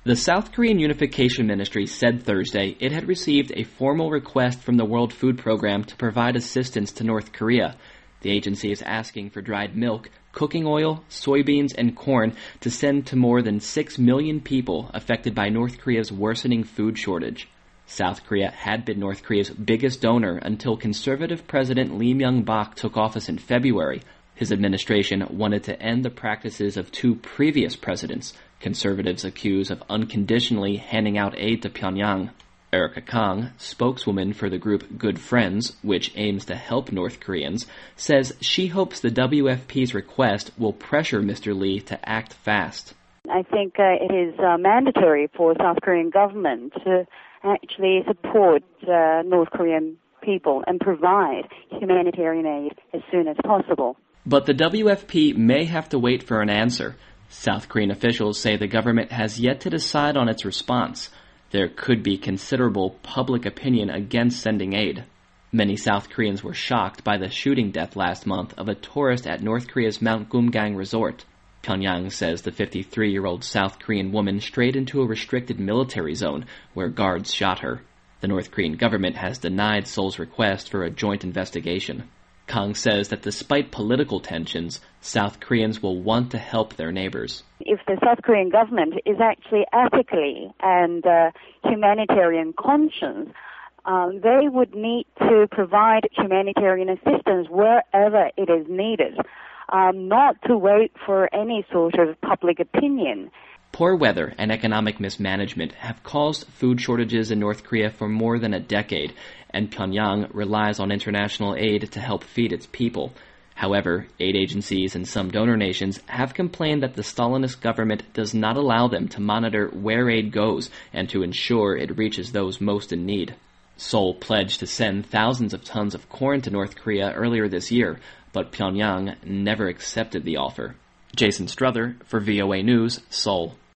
The South Korean Unification Ministry said Thursday it had received a formal request from the World Food Program to provide assistance to North Korea. The agency is asking for dried milk, cooking oil, soybeans, and corn to send to more than 6 million people affected by North Korea's worsening food shortage. South Korea had been North Korea's biggest donor until conservative President Lee Myung-bak took office in February. His administration wanted to end the practices of two previous presidents. Conservatives accuse of unconditionally handing out aid to Pyongyang. Erica Kang, spokeswoman for the group Good Friends, which aims to help North Koreans, says she hopes the WFP's request will pressure Mr. Lee to act fast. I think it is mandatory for South Korean government to actually support North Korean people and provide humanitarian aid as soon as possible. But the WFP may have to wait for an answer. South Korean officials say the government has yet to decide on its response. There could be considerable public opinion against sending aid. Many South Koreans were shocked by the shooting death last month of a tourist at North Korea's Mount Kumgang resort. Pyongyang says the 53-year-old South Korean woman strayed into a restricted military zone where guards shot her. The North Korean government has denied Seoul's request for a joint investigation. Kang says that despite political tensions, South Koreans will want to help their neighbors. If the South Korean government is actually ethically and humanitarian conscious, they would need to provide humanitarian assistance wherever it is needed, not to wait for any sort of public opinion. Poor weather and economic mismanagement have caused food shortages in North Korea for more than a decade, and Pyongyang relies on international aid to help feed its people. However, aid agencies and some donor nations have complained that the Stalinist government does not allow them to monitor where aid goes and to ensure it reaches those most in need. Seoul pledged to send thousands of tons of corn to North Korea earlier this year, but Pyongyang never accepted the offer. Jason Struther for VOA News, Seoul.